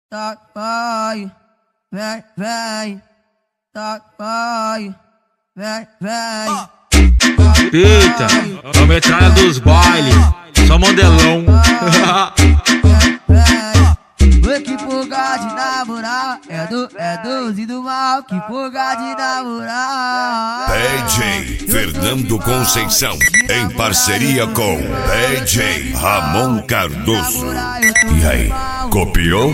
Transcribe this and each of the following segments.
Tá, vai, vem, tá, vai, vem. Eita, é a metralha dos bailes, só modelão. Que porra de namorar, é doze do mal, que porra de namorar. DJ Fernando Conceição, em parceria com DJ Ramon Cardoso. E aí, copiou?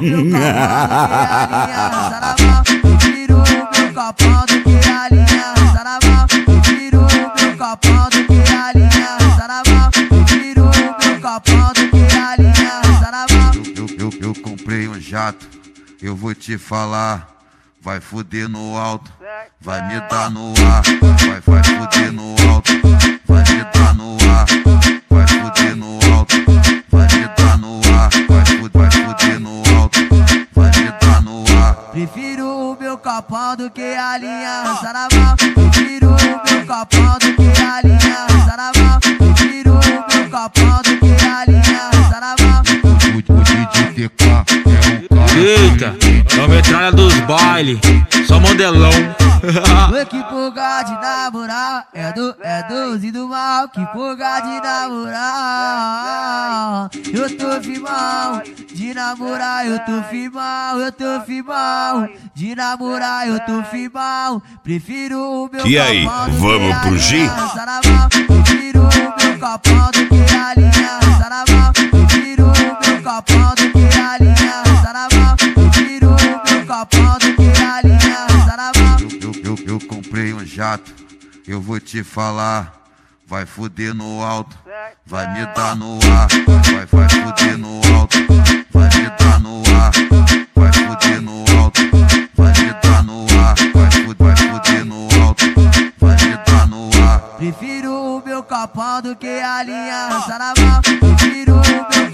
Prefiro meu copão do que a linha Saravá. Prefiro meu copão do que a linha Saravá. Prefiro meu copão do que a linha Saravá. Eu comprei um jato, eu vou te falar. Vai fuder no alto, vai me dar no ar. Vai fuder no alto, vai me dar no ar. Vai fuder no alto, vai me dar no ar. Vai fuder no alto, vai me dar no ar. Prefiro o meu copão do que a linha Saravá. Prefiro o meu copão do que a linha Saravá. Prefiro o meu copão do que a linha Saravá. O DJ TK é um cara. Eita, é a metralha dos bailes, só modelão. Que porra de namorar, é doze do mal, que porra de namorar. Eu tô firmão, de namorar, eu tô firmão, de namorar, eu tô firmão. Prefiro o meu E aí, vamos pro G? Prefiro o meu copão do que a linha Saravá. Prefiro o meu copão do que a linha Saravá. Prefiro o meu copão do que a linha Saravá. Eu comprei um jato, eu vou te falar. Vai fuder no alto, vai me dar no ar. Vai fuder no alto, vai me dar no ar. Vai fuder no alto, vai me dar no ar. Vai fuder no alto, vai me dar no ar. Prefiro o meu copão do que a linha Saravá. Prefiro o meu